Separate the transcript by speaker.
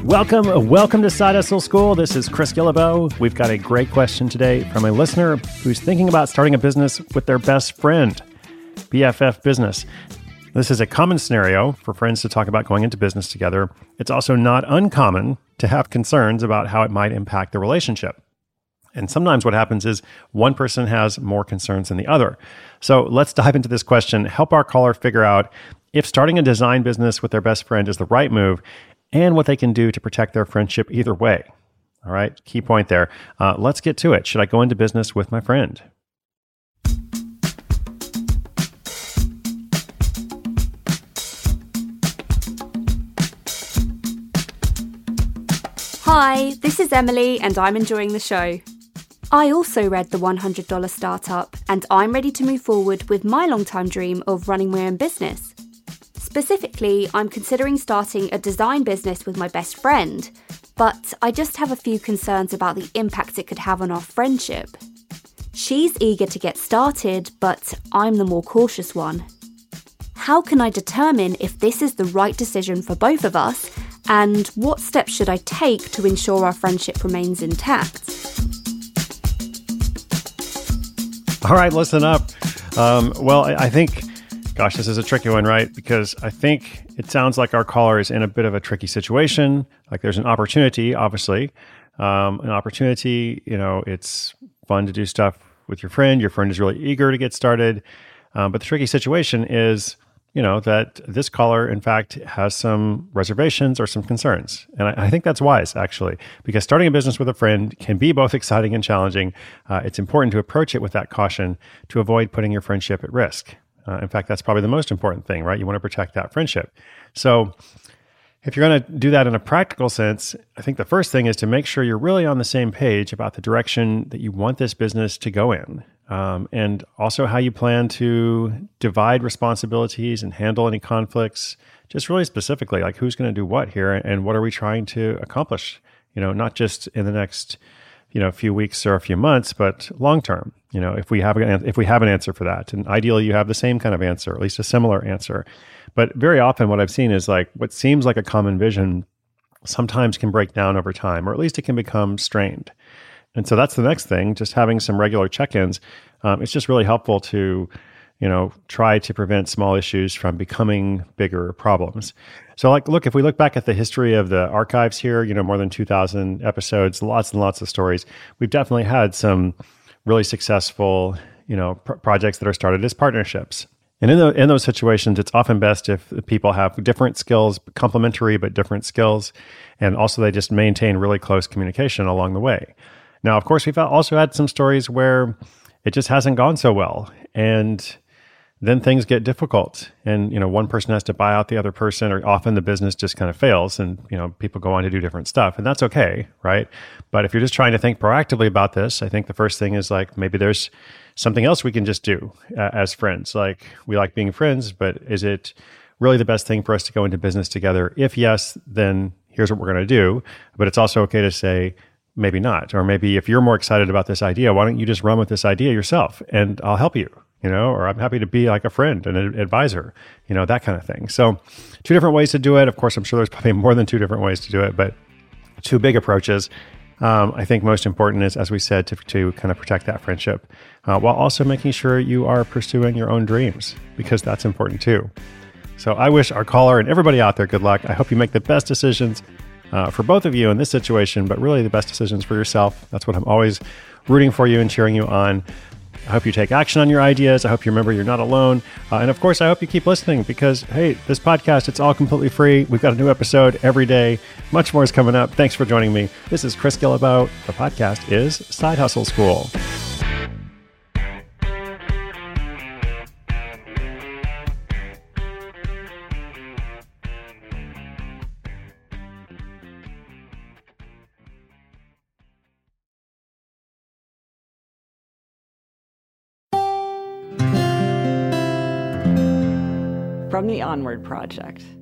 Speaker 1: Welcome to Side Hustle School. This is Chris Guillebeau. We've got a great question today from a listener who's thinking about starting a business with their best friend, BFF Business. This is a common scenario for friends to talk about going into business together. It's also not uncommon to have concerns about how it might impact the relationship. And sometimes what happens is one person has more concerns than the other. So let's dive into this question, help our caller figure out if starting a design business with their best friend is the right move and what they can do to protect their friendship either way. All right, key point there. Let's get to it. Should I go into business with my friend?
Speaker 2: Hi, this is Emily and I'm enjoying the show. I also read The $100 Startup and I'm ready to move forward with my long-time dream of running my own business. Specifically, I'm considering starting a design business with my best friend, but I just have a few concerns about the impact it could have on our friendship. She's eager to get started, but I'm the more cautious one. How can I determine if this is the right decision for both of us, and what steps should I take to ensure our friendship remains intact?
Speaker 1: All right, listen up. I think, gosh, this is a tricky one, right? Because I think it sounds like our caller is in a bit of a tricky situation. Like there's an opportunity, obviously. It's fun to do stuff with your friend. Your friend is really eager to get started. But the tricky situation is, that this caller, in fact, has some reservations or some concerns. And I think that's wise, actually, because starting a business with a friend can be both exciting and challenging. It's important to approach it with that caution to avoid putting your friendship at risk. In fact, that's probably the most important thing, right? You want to protect that friendship. So if you're going to do that in a practical sense, I think the first thing is to make sure you're really on the same page about the direction that you want this business to go in. And also how you plan to divide responsibilities and handle any conflicts, just really specifically, like who's going to do what here and what are we trying to accomplish, not just in the next, few weeks or a few months, but long term, if we have an answer for that. And ideally you have the same kind of answer, or at least a similar answer. But very often what I've seen is like what seems like a common vision sometimes can break down over time, or at least it can become strained. And so that's the next thing, just having some regular check-ins. It's just really helpful to, try to prevent small issues from becoming bigger problems. So look, if we look back at the history of the archives here, more than 2,000 episodes, lots and lots of stories, we've definitely had some really successful, projects that are started as partnerships. And in those situations, it's often best if people have different skills, complementary but different skills, and also they just maintain really close communication along the way. Now, of course, we've also had some stories where it just hasn't gone so well, and then things get difficult, and one person has to buy out the other person, or often the business just kind of fails, and people go on to do different stuff, and that's okay, right? But if you're just trying to think proactively about this, I think the first thing is like maybe there's something else we can just do as friends. Like we like being friends, but is it really the best thing for us to go into business together? If yes, then here's what we're going to do. But it's also okay to say, maybe not. Or maybe if you're more excited about this idea, why don't you just run with this idea yourself and I'll help you, or I'm happy to be like a friend and an advisor, that kind of thing. So 2 different ways to do it. Of course, I'm sure there's probably more than 2 different ways to do it, but 2 big approaches. I think most important is, as we said, to kind of protect that friendship while also making sure you are pursuing your own dreams, because that's important too. So I wish our caller and everybody out there good luck. I hope you make the best decisions for both of you in this situation, but really the best decisions for yourself. That's what I'm always rooting for you and cheering you on. I hope you take action on your ideas. I hope you remember you're not alone. And of course, I hope you keep listening because, hey, this podcast, it's all completely free. We've got a new episode every day. Much more is coming up. Thanks for joining me. This is Chris Guillebeau. The podcast is Side Hustle School.
Speaker 3: From the Onward Project.